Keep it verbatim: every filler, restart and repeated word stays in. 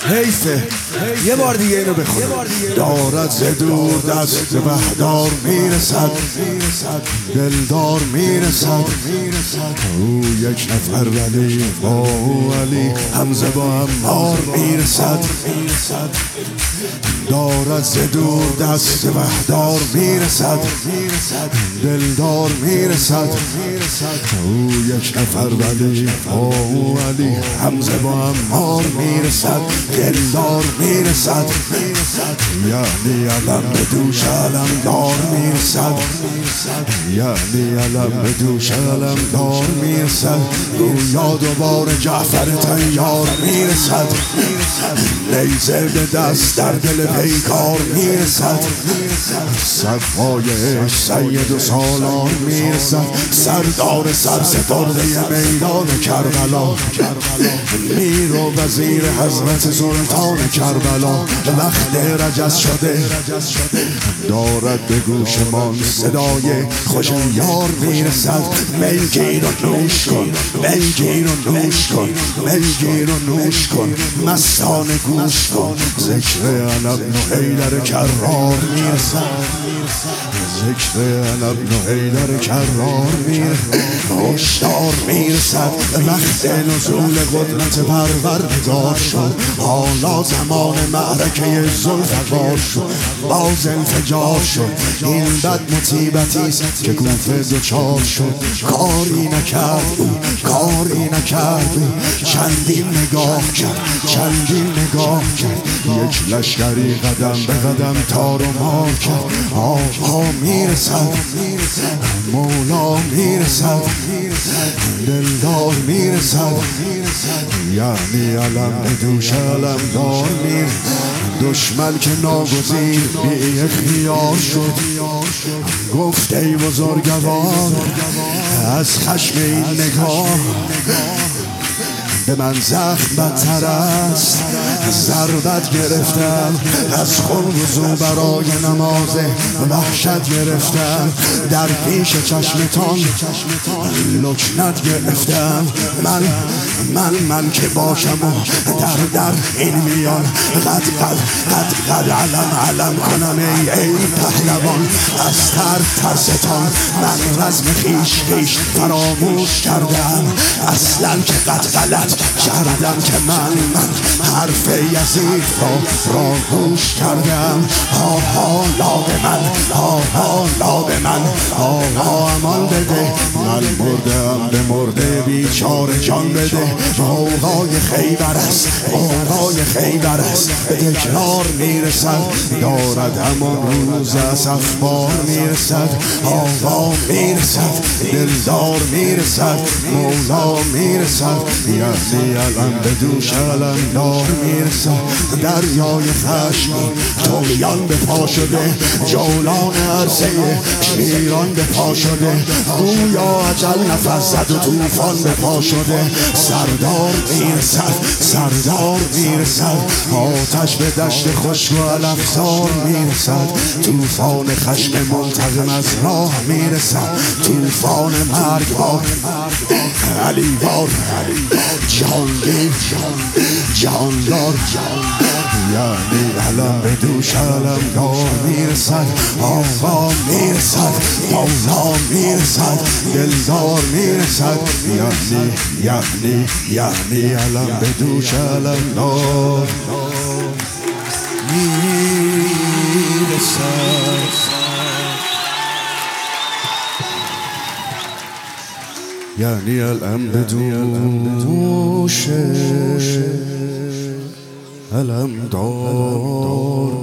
حیفه یه بار دیگه اینو بخون. دارد ز دور دست بهدار میرسد، دلدار میرسد. او یک نفر ولی با او علی همزه با عمار میرسد. دارد ز دور دست بهدار میرسد، دلدار میرسد. او یک نفر ولی با او علی همزه با عمار میرسد، دلدار میرسد. یعنی علم به دوش علم دار میرسد، یعنی علم به دوش علم دار میرسد. گویا دوباره جعفر طیار میرسد، نیزه به دست در دل پیکار میرسد. صفای عشق سید و سالار میرسد، سردار سرسپرده میدان کربلا. میر و وزیر حضرت سلطان کربلا وقت رجز شده، دارد به گوشمان صدای خوش یار میرسد. میگیر و نوش کن، میگیر و نوش کن، میگیر و نوش کن، مستانه گوش کن. ذکر علم و حیدر کرار میرسد، ذکر علم و حیدر کرار میرسد. هشدار میرسد، وقت نزول قدرت پروردگار شد. حالا زمان معرکه ذوالفقار شد، باز انفجار شد. این بد مصیبتیست که کوفه دچار شد. کاری نکرد او، کاری نکرد او، چندین نگاه کرد، چندین نگاه کرد. یک لشکری قدم به قدم تار و مار کرد. آقا میرسد، مولا میرسد، دلدار میرسد. یعنی علم به دوش علم دار میرسد. دشمن که ناگزیر بی اختیار شد، گفت ای بزرگوار از خشم این نگاه به من زخم بدتر است. ضربت گرفتم از خون وضو برای نماز وحشت گرفتم. در پیش چشمتان لکنت گرفتم. من من من که باشم و در در این میان قد قد قد قد علم علم کنم. ای ای پهلوان از تر ترستان من رزم خیش خیش فراموش کردم. اصلا که قد غلط کردم که من من حرف یزید را را گوش کردم. ها ها لاب من، ها ها لاب من، ها ها امان بده. من مردم به مرده بیچاره جان بده. اوقای خیبر است، اوقای خیبر است، به تکرار میرسد. دارد همان روز از افبار میرسد. آقا میرسد، دلدار میرسد، مولا میرسد. یعنی علم به دوش علم دار میرسد. دریای خشم تولیان به پا شده، جولان عرصه شیران به پا شده. گویا اجل نفس زد و توفان به پا شده. سردار میرسد، سردار میرسد. آتش به دشت خشک و علفزار میرسد. توفان خشم منتقم از راه میرسد. توفان مرگبار علیوار جهانگیر جهاندار. یعنی علم به دوش علم دار میرسد. آقا میرسد، مولا میرسد، دلدار میرسد. یعنی یعنی یعنی علم به دوش علم دار میرسد. یعنی علم به دوش علم دار